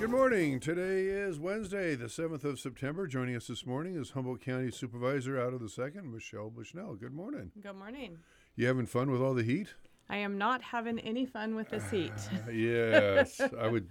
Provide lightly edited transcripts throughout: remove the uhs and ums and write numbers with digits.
Good morning. Today is Wednesday, the 7th of September. Joining us this morning is Humboldt County Supervisor out of the 2nd, Michelle Bushnell. Good morning. Good morning. You having fun with all the heat? I am not having any fun with this heat. Yes, I would.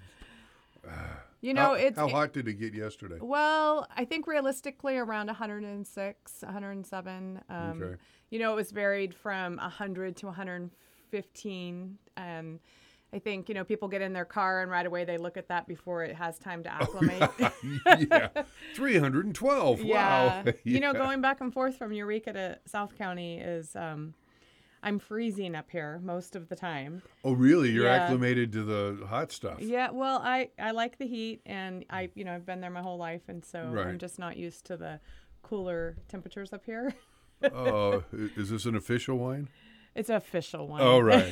How hot did it get yesterday? Well, I think realistically around 106, 107. Okay. It was varied from 100 to 115. And I think, people get in their car and right away they look at that before it has time to acclimate. Yeah, 312. Yeah. Wow. Yeah. Going back and forth from Eureka to South County is, I'm freezing up here most of the time. Oh, really? You're Yeah. acclimated to the hot stuff. Yeah, well, I like the heat, and I've been there my whole life, and so Right. I'm just not used to the cooler temperatures up here. Oh, is this an official wine? It's an official one. Oh, right.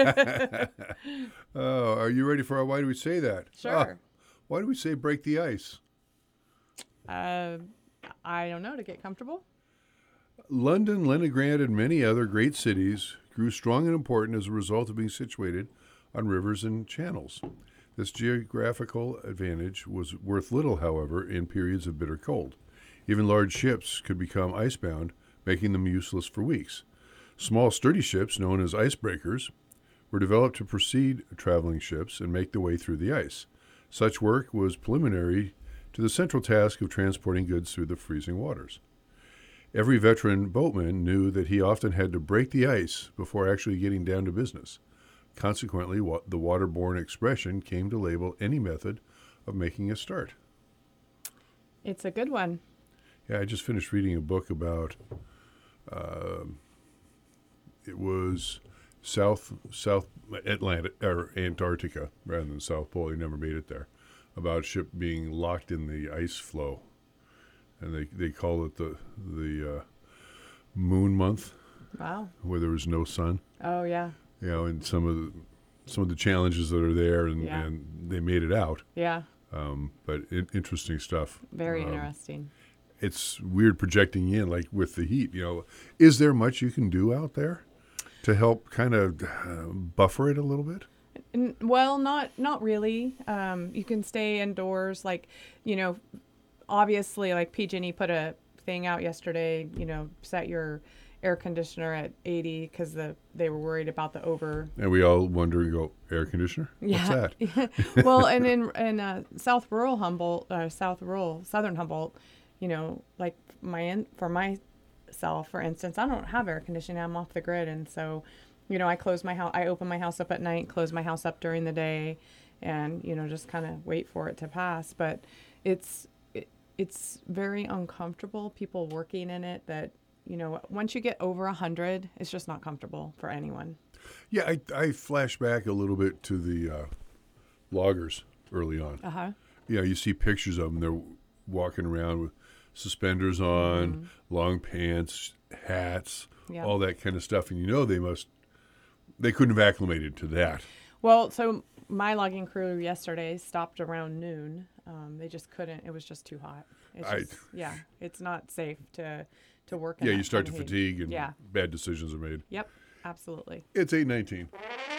Oh, are you ready for our Why Do We Say That? Sure. Why do we say break the ice? I don't know, to get comfortable. London, Leningrad, and many other great cities grew strong and important as a result of being situated on rivers and channels. This geographical advantage was worth little, however, in periods of bitter cold. Even large ships could become icebound, making them useless for weeks. Small, sturdy ships, known as icebreakers, were developed to precede traveling ships and make the way through the ice. Such work was preliminary to the central task of transporting goods through the freezing waters. Every veteran boatman knew that he often had to break the ice before actually getting down to business. Consequently, the waterborne expression came to label any method of making a start. It's a good one. Yeah, I just finished reading a book about, it was South Atlantic, or Antarctica, rather than South Pole. He never made it there. About a ship being locked in the ice flow. And they call it the moon month, Wow. where there was no sun. Oh, yeah. And some of the challenges that are there, and, Yeah. and they made it out. Yeah. But interesting stuff. Very interesting. It's weird projecting in, like with the heat. Is there much you can do out there to help kind of buffer it a little bit? Well, not really. You can stay indoors, obviously, like PG&E put a thing out yesterday, set your air conditioner at 80 because they were worried about the over. And we all wonder, air conditioner? Yeah. What's that? Well, and in southern Humboldt, like for myself, for instance, I don't have air conditioning. I'm off the grid, and so, I close my house. I open my house up at night, close my house up during the day, and just kind of wait for it to pass. But it's very uncomfortable, people working in it, that, once you get over 100, it's just not comfortable for anyone. Yeah, I flash back a little bit to the loggers early on. Uh-huh. Yeah, you see pictures of them. They're walking around with suspenders on, long pants, hats, Yeah. all that kind of stuff. And they couldn't have acclimated to that. Well, so my logging crew yesterday stopped around noon. They just couldn't. It was just too hot. It's not safe to work in Yeah, that you start kind to of heat. fatigue and Yeah. bad decisions are made. Yep, absolutely. It's 8:19.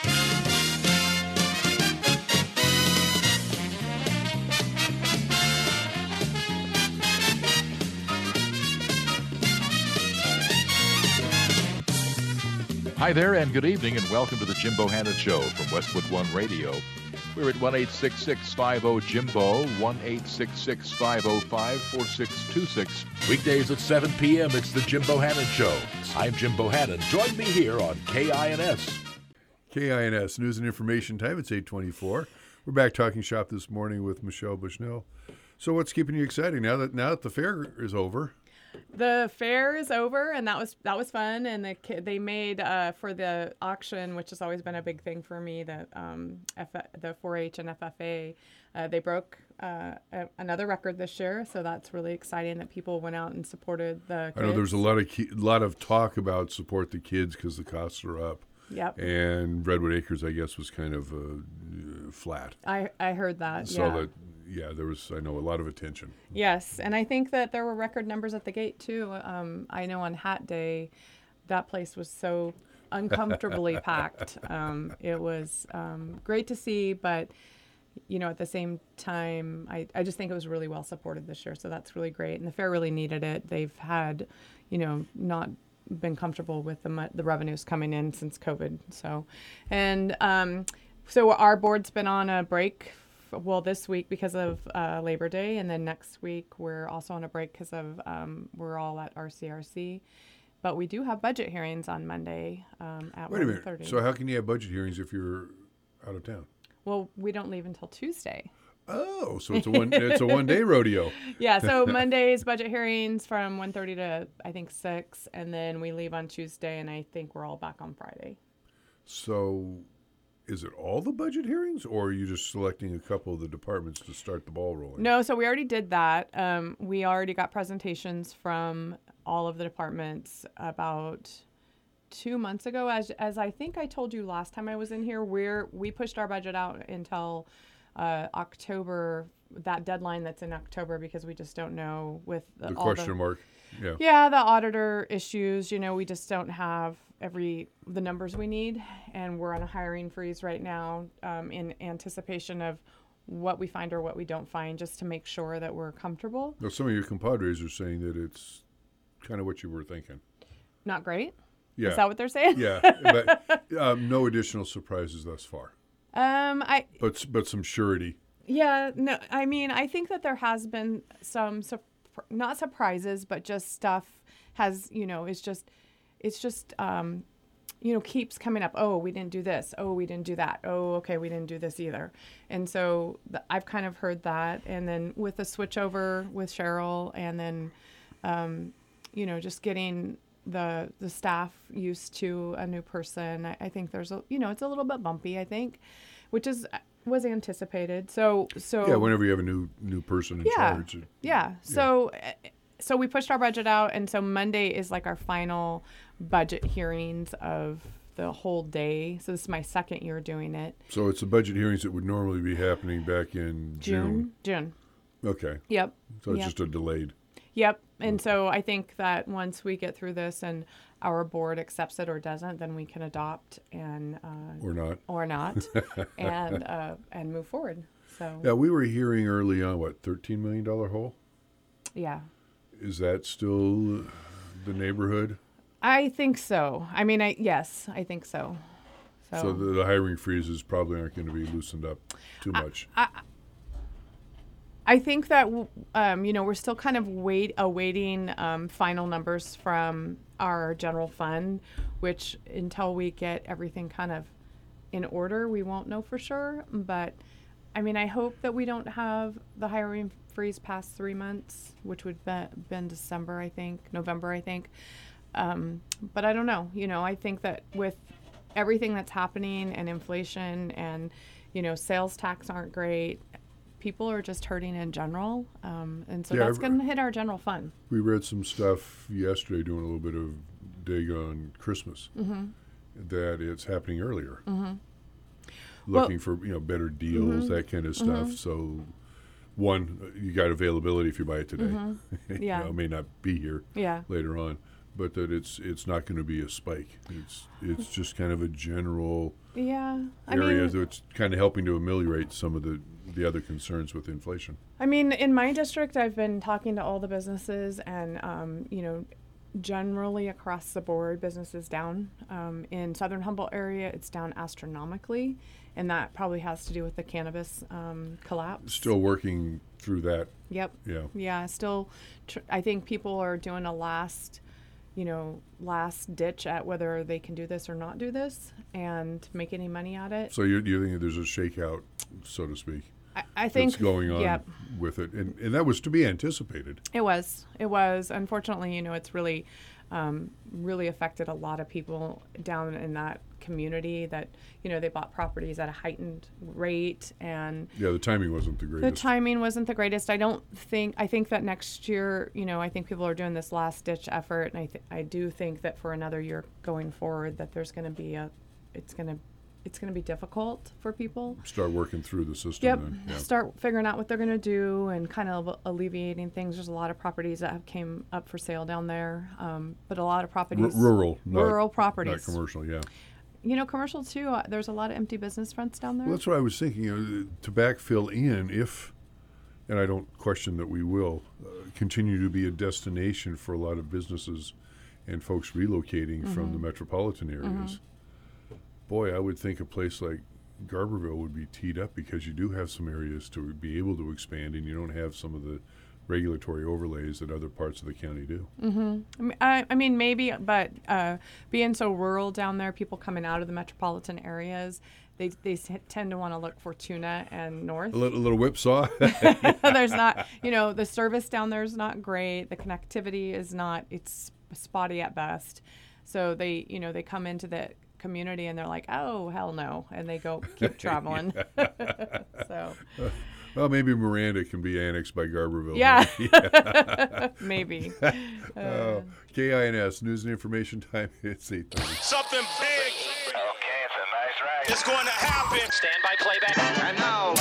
Hi there, and good evening, and welcome to the Jim Bohannon Show from Westwood One Radio. We're at 1-866-50-JIMBO, 1-866-505-4626. Weekdays at 7 p.m., it's the Jim Bohannon Show. I'm Jim Bohannon. Join me here on KINS. KINS, News and Information Time. It's 8:24. We're back talking shop this morning with Michelle Bushnell. So what's keeping you excited now that the fair is over? The fair is over, and that was fun. And they made for the auction, which has always been a big thing for me, the 4-H and FFA. They broke another record this year, so that's really exciting that people went out and supported the kids. I know there was a lot of talk about support the kids because the costs are up. Yep. And Redwood Acres, I guess, was kind of flat. I heard that. So there was, I know, a lot of attention. Yes, and I think that there were record numbers at the gate too. I know on Hat Day, that place was so uncomfortably packed. It was great to see, but at the same time, I just think it was really well supported this year. So that's really great. And the fair really needed it. They've had, not been comfortable with the revenues coming in since COVID. So, and so our board's been on a break. Well, this week because of Labor Day, and then next week we're also on a break because of we're all at RCRC. But we do have budget hearings on Monday at 1:30. Wait a minute. So how can you have budget hearings if you're out of town? Well, we don't leave until Tuesday. Oh, so it's a one day rodeo. Yeah, so Monday's budget hearings from 1:30 to I think 6, and then we leave on Tuesday, and I think we're all back on Friday. So is it all the budget hearings, or are you just selecting a couple of the departments to start the ball rolling? No, so we already did that. We already got presentations from all of the departments about 2 months ago. As I think I told you last time I was in here, we pushed our budget out until October, that deadline that's in October, because we just don't know with The question mark. Yeah. Yeah, the auditor issues, we just don't have the numbers we need, and we're on a hiring freeze right now in anticipation of what we find or what we don't find, just to make sure that we're comfortable. Now, some of your compadres are saying that it's kind of what you were thinking. Not great? Yeah. Is that what they're saying? Yeah, but no additional surprises thus far. But some surety. Yeah, no, I mean, I think that there has been some, not surprises, but just stuff has, it's just, keeps coming up. Oh, we didn't do this. Oh, we didn't do that. Oh, okay, we didn't do this either. And so I've kind of heard that. And then with the switchover with Cheryl, and then, just getting the staff used to a new person, I think there's it's a little bit bumpy, I think, which was anticipated. So yeah, whenever you have a new person in charge. Yeah. So we pushed our budget out, and so Monday is like our final budget hearings of the whole day. So this is my second year doing it. So it's the budget hearings that would normally be happening back in June. Okay. Yep. So it's just a delayed. Yep. And so I think that once we get through this and our board accepts it or doesn't, then we can adopt and or not and move forward. So yeah, we were hearing early on $13 million hole. Yeah. Is that still the neighborhood? I think so. I mean, yes, I think so. So the hiring freezes probably aren't going to be loosened up too much. I think that, we're still kind of awaiting final numbers from our general fund, which until we get everything kind of in order, we won't know for sure. But, I mean, I hope that we don't have the hiring freeze past 3 months, which would have been November, I think. But I don't know. I think that with everything that's happening and inflation and, sales tax aren't great, people are just hurting in general. And so that's going to hit our general fund. We read some stuff yesterday doing a little bit of dig on Christmas, that it's happening earlier. Looking for, better deals, that kind of stuff. So one, you got availability if you buy it today. Yeah. It may not be here later on, but that it's not going to be a spike. It's just kind of a general area that's kind of helping to ameliorate some of the other concerns with inflation. I mean, in my district, I've been talking to all the businesses, and generally across the board, business is down. In Southern Humboldt area, it's down astronomically, and that probably has to do with the cannabis collapse. Still working through that. Yep. Yeah. Yeah. Still, I think people are doing a last ditch at whether they can do this or not do this and make any money at it. So you think there's a shakeout, so to speak? I think that's going on with it, and that was to be anticipated. It was. Unfortunately, it's really, really affected a lot of people down in that community. That they bought properties at a heightened rate, and the timing wasn't the greatest. I think that next year, I think people are doing this last ditch effort, and I do think that for another year going forward, that there's going to be it's going to be difficult for people. Start working through the system. Yep. Then. Yeah. Start figuring out what they're going to do and kind of alleviating things. There's a lot of properties that have came up for sale down there, but a lot of properties. Rural properties. Not commercial, yeah. commercial too. There's a lot of empty business fronts down there. Well, that's what I was thinking. To backfill in, and I don't question that we will continue to be a destination for a lot of businesses and folks relocating from the metropolitan areas. Boy, I would think a place like Garberville would be teed up because you do have some areas to be able to expand, and you don't have some of the regulatory overlays that other parts of the county do. I mean, maybe, but being so rural down there, people coming out of the metropolitan areas, they tend to want to look for tuna and north. A little whipsaw. There's not, the service down there is not great. The connectivity is not, it's spotty at best. So they come into the community and they're like, oh, hell no. And they keep traveling. So. Well, maybe Miranda can be annexed by Garberville. Yeah. Right? Maybe. KINS, News and Information Time. It's 8:30. Something big. Okay, it's a nice ride. It's going to happen. Stand by playback. And now,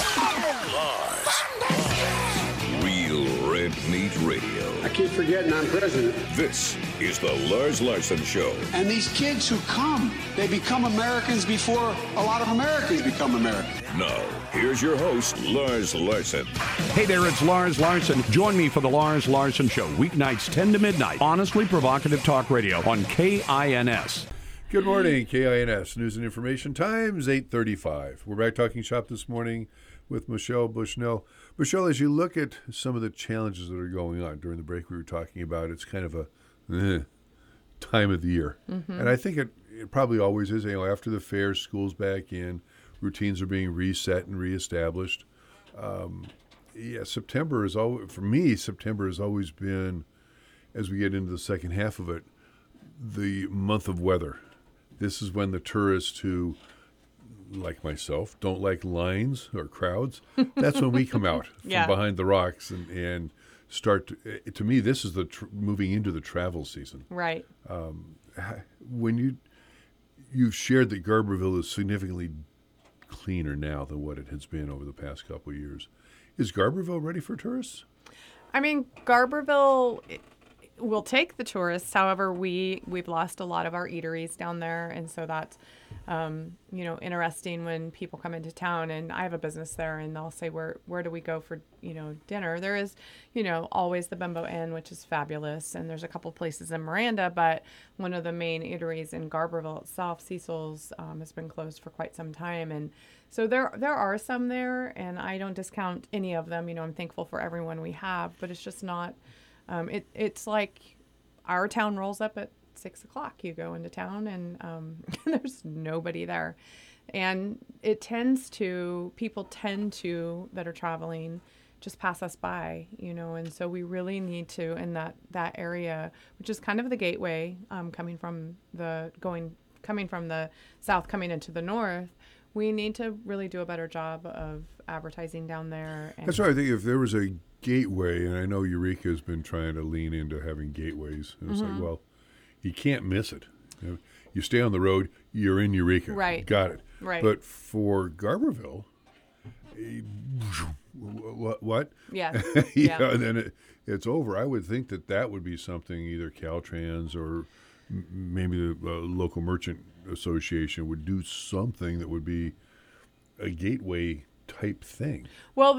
Real Red Meat Radio. I keep forgetting I'm president. This is the Lars Larson Show. And these kids who come, they become Americans before a lot of Americans become Americans. Now, here's your host, Lars Larson. Hey there, it's Lars Larson. Join me for the Lars Larson Show, weeknights 10 to midnight. Honestly provocative talk radio on KINS. Good morning, KINS, News and Information Times, 8:35. We're back talking shop this morning with Michelle Bushnell. Michelle, as you look at some of the challenges that are going on during the break we were talking about, it's kind of a time of the year. And I think it probably always is. After the fair, school's back in, routines are being reset and reestablished. September is always, for me, September has always been, as we get into the second half of it, the month of weather. This is when the tourists who, like myself, don't like lines or crowds, that's when we come out from behind the rocks and start to me, this is the moving into the travel season. Right. When you've shared that Garberville is significantly cleaner now than what it has been over the past couple of years. Is Garberville ready for tourists? I mean, Garberville will take the tourists. However, we've lost a lot of our eateries down there, and so that's interesting when people come into town. And I have a business there, and they'll say, "Where do we go for dinner?" There is always the Bimbo Inn, which is fabulous, and there's a couple places in Miranda, but one of the main eateries in Garberville itself, Cecil's, has been closed for quite some time, and so there are some there, and I don't discount any of them. I'm thankful for everyone we have, but it's just not. It's like our town rolls up at 6 o'clock. You go into town and there's nobody there. And people tend to, that are traveling, just pass us by, and so we really need to, in that area, which is kind of the gateway, coming from the south, coming into the north, we need to really do a better job of advertising down there. And that's why I think if there was a gateway, and I know Eureka has been trying to lean into having gateways, and it's like, well, you can't miss it. You stay on the road, you're in Eureka. Right. Got it. Right. But for Garberville, what? Yeah. And then it's over. I would think that would be something either Caltrans or maybe the local merchant association would do something that would be a gateway type thing. Well,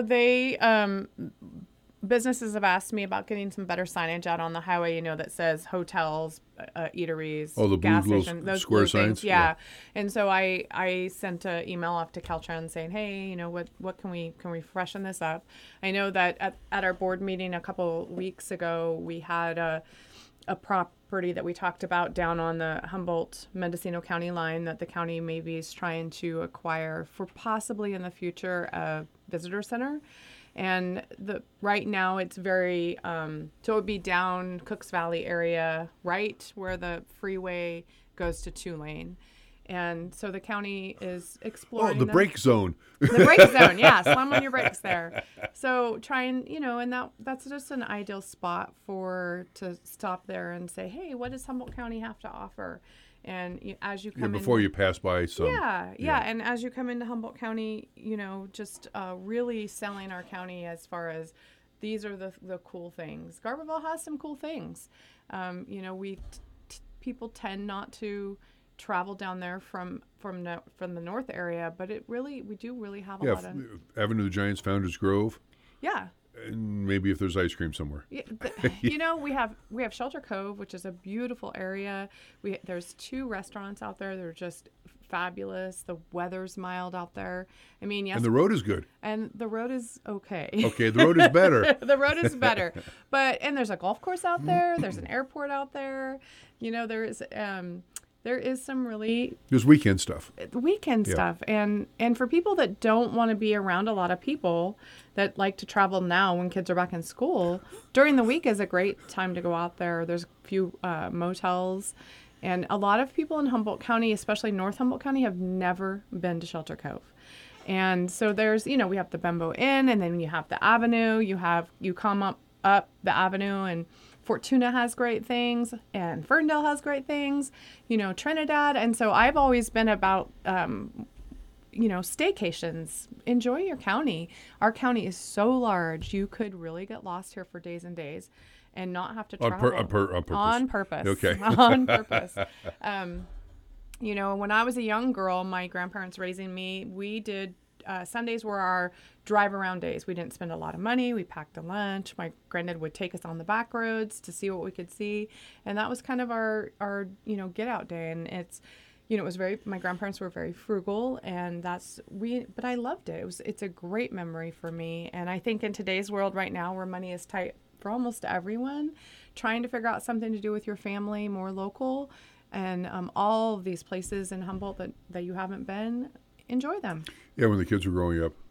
businesses have asked me about getting some better signage out on the highway, that says hotels, eateries, the gas blue stations, those square blue signs. things. Yeah. And so I sent an email off to Caltrans saying, hey, what can we freshen this up? I know that at our board meeting a couple weeks ago, we had a property that we talked about down on the Humboldt-Mendocino County line that the county maybe is trying to acquire for possibly in the future a visitor center. And right now it's very, so it would be down Cooks Valley area, right where the freeway goes to Tulane. And so the county is exploring. The brake zone. The brake zone, yeah. Slam on your brakes there. So trying, and that's just an ideal spot to stop there and say, hey, what does Humboldt County have to offer? And as you come in. Before you pass by some. Yeah. And as you come into Humboldt County, just really selling our county as far as these are the cool things. Garberville has some cool things. People tend not to travel down there from the north area, but we do really have a Yeah, lot of Avenue of the Giants, Founders Grove, yeah. and maybe if there's ice cream somewhere. Yeah, we have Shelter Cove, which is a beautiful area. There's 2 restaurants out there that are just fabulous. The weather's mild out there. I mean, yes, And the road is good. and the road is okay. Okay, the road is better. The road is better, and there's a golf course out there. There's an airport out there. There is some really There's weekend stuff. weekend Yeah. stuff, and for people that don't want to be around a lot of people that like to travel now when kids are back in school, during the week is a great time to go out there. There's a few motels, and a lot of people in Humboldt County, especially North Humboldt County, have never been to Shelter Cove. And so there's, we have the Bembo Inn, and then you have the Avenue. You come up the Avenue, and Fortuna has great things, and Ferndale has great things, Trinidad. And so I've always been about, staycations. Enjoy your county. Our county is so large. You could really get lost here for days and days and not have to travel. On purpose. On purpose. Okay. On purpose. When I was a young girl, my grandparents raising me, we did Sundays were our drive around days. We didn't spend a lot of money. We packed a lunch. My granddad would take us on the back roads to see what we could see. And that was kind of our get out day. And it's, it was my grandparents were very frugal, and but I loved it. It's a great memory for me. And I think in today's world right now, where money is tight for almost everyone, trying to figure out something to do with your family more local, and all of these places in Humboldt that you haven't been, enjoy them. Yeah, when the kids were growing up,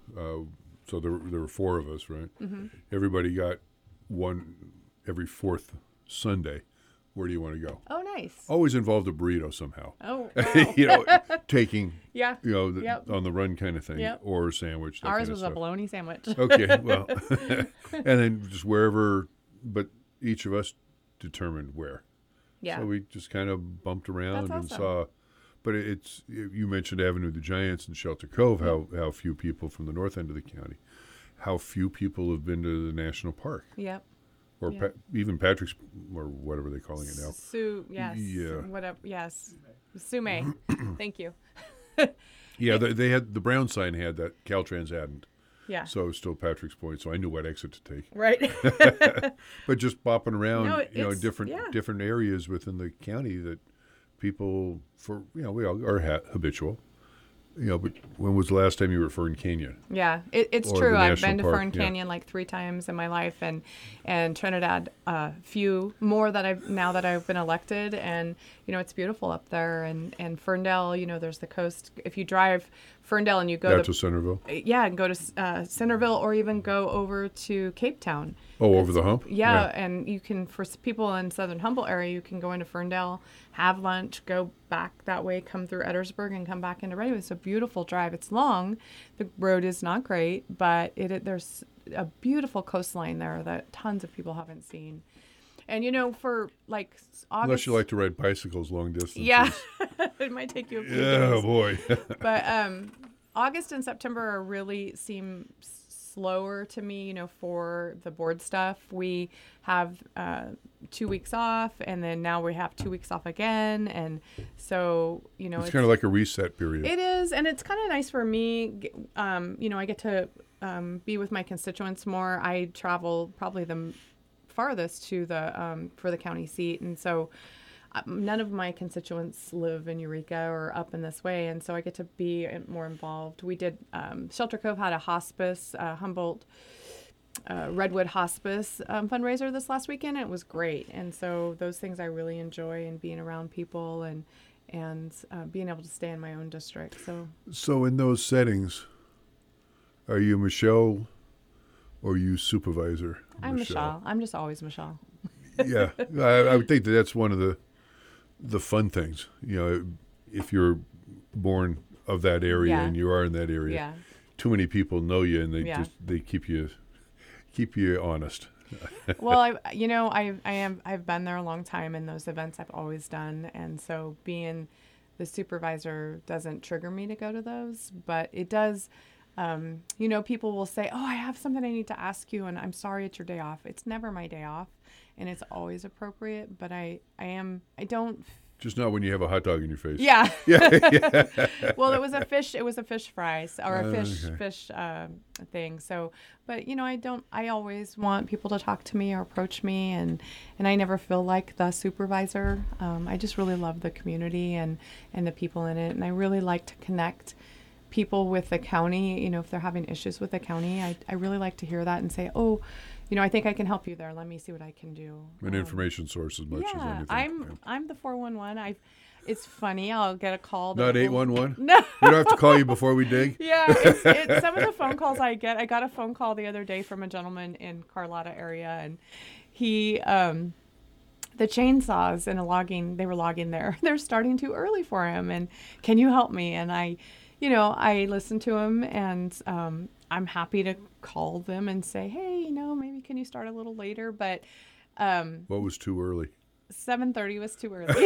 so there were 4 of us, right? Mm-hmm. Everybody got one every 4th Sunday. Where do you want to go? Oh, nice. Always involved a burrito somehow. Oh, wow. Taking, Yeah. Yep. on the run kind of thing, Yep. or a sandwich. Ours was a bologna sandwich. Okay, well, and then just wherever, but each of us determined where. Yeah. So we just kind of bumped around That's and awesome. saw. But you mentioned Avenue of the Giants and Shelter Cove, how few people from the north end of the county, how few people have been to the national park. Yep. Or Yeah. even Patrick's, or whatever they're calling it now. Yes. Yeah. Whatever. Yes. Sume. Thank you. Yeah, they had, the brown sign had that, Caltrans hadn't. Yeah. So it was still Patrick's Point, so I knew what exit to take. Right. But just bopping around, No, it's- different areas within the county that people, we all are habitual. But when was the last time you were at Fern Canyon? Yeah, it's Or true. the I've been national to park, Fern yeah. Canyon like 3 times in my life, and Trinidad few more that I've been elected, and it's beautiful up there, and Ferndale. There's the coast. If you drive Ferndale and you go That's to Centerville? yeah, and go to Centerville, or even go over to Cape Town. Oh, over the hump? Yeah, and you can, for people in Southern Humboldt area, you can go into Ferndale, have lunch, go back that way, come through Edwardsburg, and come back into Redwood. It's a beautiful drive. It's long. The road is not great, but there's a beautiful coastline there that tons of people haven't seen. And, for like August. Unless you like to ride bicycles long distance. Yeah, it might take you a few Yeah, days. boy. But August and September really seem slower to me, for the board stuff. We have 2 weeks off, and then now we have 2 weeks off again. And so, It's kind of like a reset period. it is, and it's kind of nice for me. I get to be with my constituents more. I travel probably the farthest to for the county seat, and so none of my constituents live in Eureka or up in this way, and so I get to be more involved. We did Shelter Cove had a hospice, Humboldt Redwood Hospice fundraiser this last weekend. And it was great, and so those things I really enjoy, and being around people and being able to stay in my own district. So in those settings, are you Michelle or you supervisor? I'm Michelle. I'm just always Michelle. Yeah, I would think that's one of the fun things. If you're born of that area Yeah. and you are in that area, Yeah. too many people know you, and Yeah. they keep you honest. Well, I've been there a long time, and those events I've always done, and so being the supervisor doesn't trigger me to go to those, but it does. People will say, "Oh, I have something I need to ask you," and I'm sorry, it's your day off. It's never my day off, and it's always appropriate. But I don't Just not when you have a hot dog in your face. Yeah. Yeah. Well, it was a fish. It was a fish fry or a Okay. fish thing. So, but I always want people to talk to me or approach me, and I never feel like the supervisor. I just really love the community and the people in it, and I really like to connect people with the county. If they're having issues with the county, I really like to hear that and say, oh, I think I can help you there. Let me see what I can do. An information source as much as Yeah, anything. I'm the 411. It's funny. I'll get a call. Not that will- 811? No. We don't have to call you before we dig? Yeah, it's some of the phone calls I get. I got a phone call the other day from a gentleman in Carlotta area, and he, the chainsaws and they were logging there. They're starting too early for him, and can you help me? And I listened to him, and I'm happy to call them and say, hey, maybe can you start a little later? But What was too early? 7:30 was too early.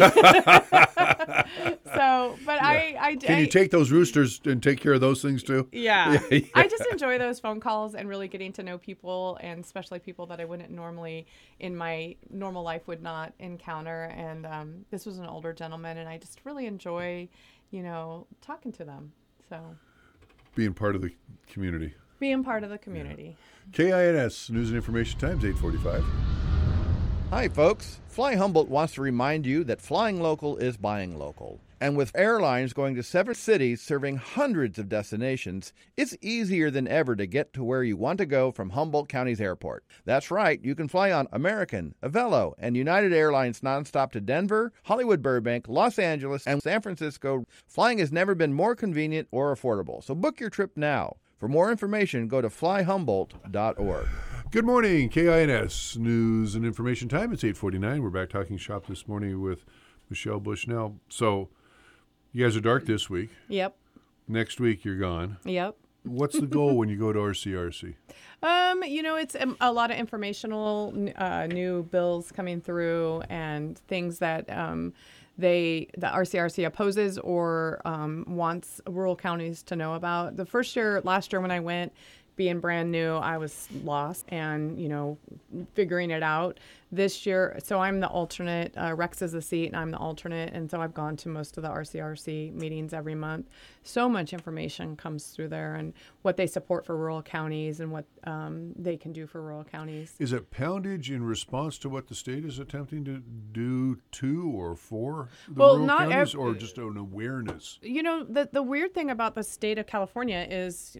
So, but I Can you take those roosters and take care of those things too? Yeah. Yeah. I just enjoy those phone calls and really getting to know people, and especially people that I wouldn't normally in my normal life would not encounter. And this was an older gentleman, and I just really enjoy, talking to them. So Being part of the community. being part of the community. KINS News and Information Times, 8:45. Hi, folks. Fly Humboldt wants to remind you that flying local is buying local. And with airlines going to 7 cities serving hundreds of destinations, it's easier than ever to get to where you want to go from Humboldt County's airport. That's right, you can fly on American, Avelo, and United Airlines nonstop to Denver, Hollywood Burbank, Los Angeles, and San Francisco. Flying has never been more convenient or affordable, so book your trip now. For more information, go to flyhumboldt.org. Good morning, KINS News and Information Time. It's 8:49. We're back talking shop this morning with Michelle Bushnell. So, you guys are dark this week. Yep. Next week, you're gone. Yep. What's the goal when you go to RCRC? It's a lot of informational new bills coming through and things that the RCRC opposes or wants rural counties to know about. Last year when I went, being brand new, I was lost and, figuring it out. This year, so I'm the alternate, Rex is the seat and I'm the alternate. And so I've gone to most of the RCRC meetings every month. So much information comes through there and what they support for rural counties and what they can do for rural counties. Is it poundage in response to what the state is attempting to do to or for the rural counties, or just an awareness? The weird thing about the state of California is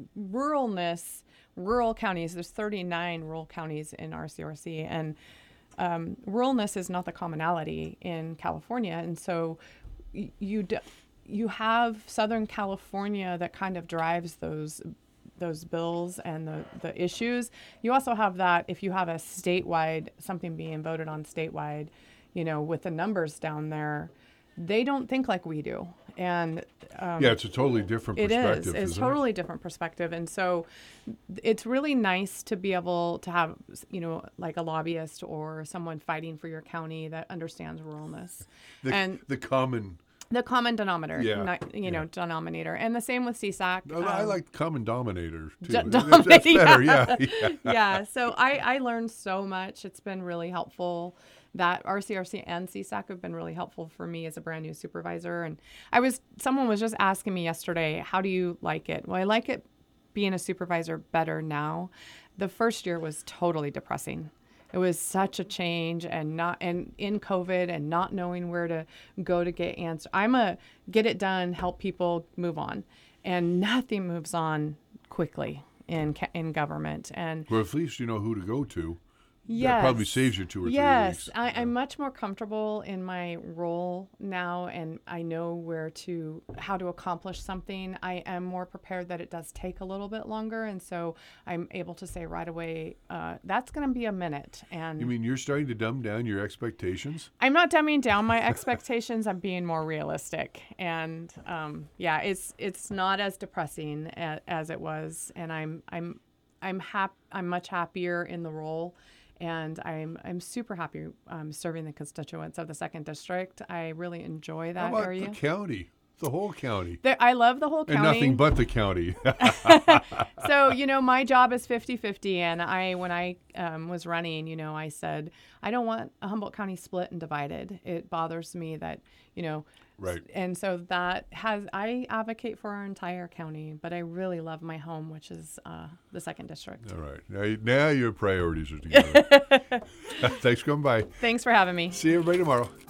rural counties. There's 39 rural counties in RCRC, and ruralness is not the commonality in California. And so you have Southern California that kind of drives those bills and the issues. You also have that if you have a statewide, something being voted on statewide, with the numbers down there, they don't think like we do. And it's a totally different perspective. It's totally different perspective. And so it's really nice to be able to have, like a lobbyist or someone fighting for your county that understands ruralness. The common denominator, denominator. And the same with CSAC. I like common dominator, too. Dominator, That's better, yeah. Yeah, so I learned so much. It's been really helpful. That RCRC and CSAC have been really helpful for me as a brand new supervisor. And someone was just asking me yesterday, how do you like it? Well, I like it being a supervisor better now. The first year was totally depressing. It was such a change and in COVID and not knowing where to go to get answers. I'm a get it done, help people move on. And nothing moves on quickly in government. And Well, at least you know who to go to. yes, That probably saves you 2 or 3 weeks. Yes, I'm much more comfortable in my role now, and I know how to accomplish something. I am more prepared that it does take a little bit longer, and so I'm able to say right away, that's going to be a minute. And You mean you're starting to dumb down your expectations? I'm not dumbing down my expectations. I'm being more realistic, and it's not as depressing as it was, and I'm much happier in the role. And I'm super happy serving the constituents of the 2nd District. I really enjoy that How about area. the county? The whole county. I love the whole And county. nothing but the county. So, my job is 50-50. And when I was running, I said, I don't want a Humboldt County split and divided. It bothers me that, Right. And so I advocate for our entire county, but I really love my home, which is the 2nd District. All right. Now your priorities are together. Thanks for coming by. Thanks for having me. See everybody tomorrow.